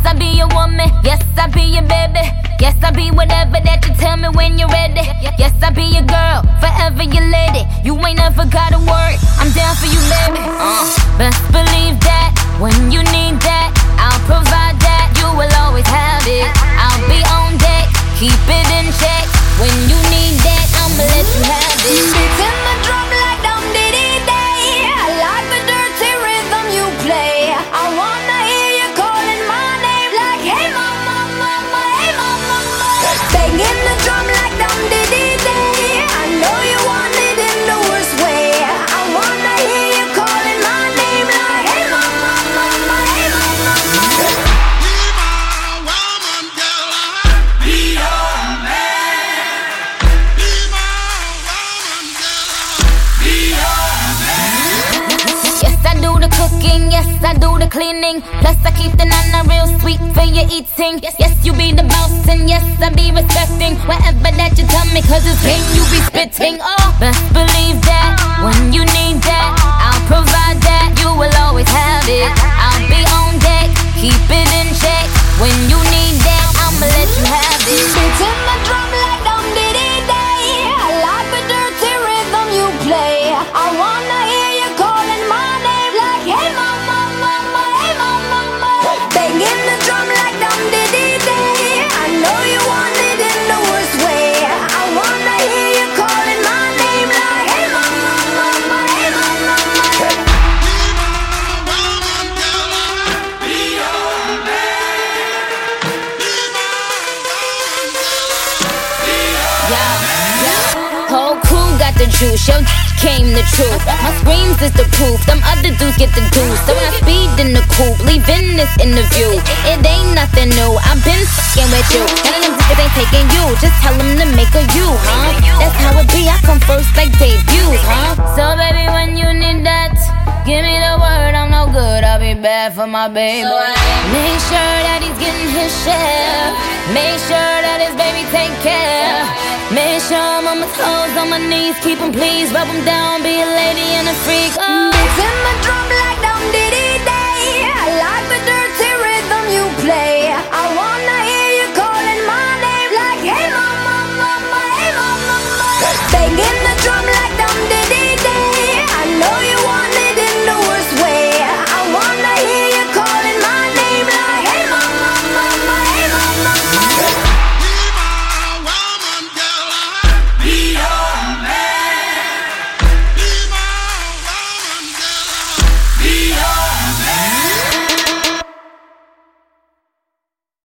I be your woman. Yes, I be your baby. Yes, I be whatever that you tell me when you're ready. Yes, I be your girl, forever your lady. You ain't never gotta worry, I'm down for you, baby. Best believe that when you need that, I'll provide that. You will always have it. I'll be on deck, keep it in check. When you need that, I'ma let you have it. Beating the drum like dum diddy day. I like the dirty rhythm you play. I wanna hear you calling my name like, hey mama, mama, hey mama, mama. Banging the drum like dum diddy day. I know you want it in the worst way. I wanna hear you calling my name like, hey mama, mama, hey mama, mama. Yes, I do the cleaning. Plus I keep the nana real sweet for your eating. Yes, you be the boss and yes, I be respecting whatever that you tell me, cause it's game you be spitting. Oh, best believe that when you need that, I'll provide that. You will always have it. I'll be on deck, keep it in check. When you need that, I'ma let you have it. Beating the drum like dum diddy day. I like the dirty rhythm you play. I wanna hear you calling my name like, hey mama, mama, hey mama, mama. Banging the drum like dum diddy day. I know you want it in the worst way. I wanna hear you calling my name like, hey mama, mama, hey mama, mama. Whole crew got the juice, yo came the truth. My screams is the proof, them other dudes get the deuce. So when I speed in the coupe, leaving this interview, it ain't nothing new, I've been fucking with you. None of them niggas ain't taking you, just tell them to make a you, huh? That's how it be, I come first like debuts, huh? So baby, when you need that, give me the word, I'm no good, I'll be bad for my baby. Make sure that he's getting his share. Make sure that his baby take care. Make sure I'm on my toes, on my knees, keep him please. Rub him down, be a lady and a freak. Oh. Beating the drum like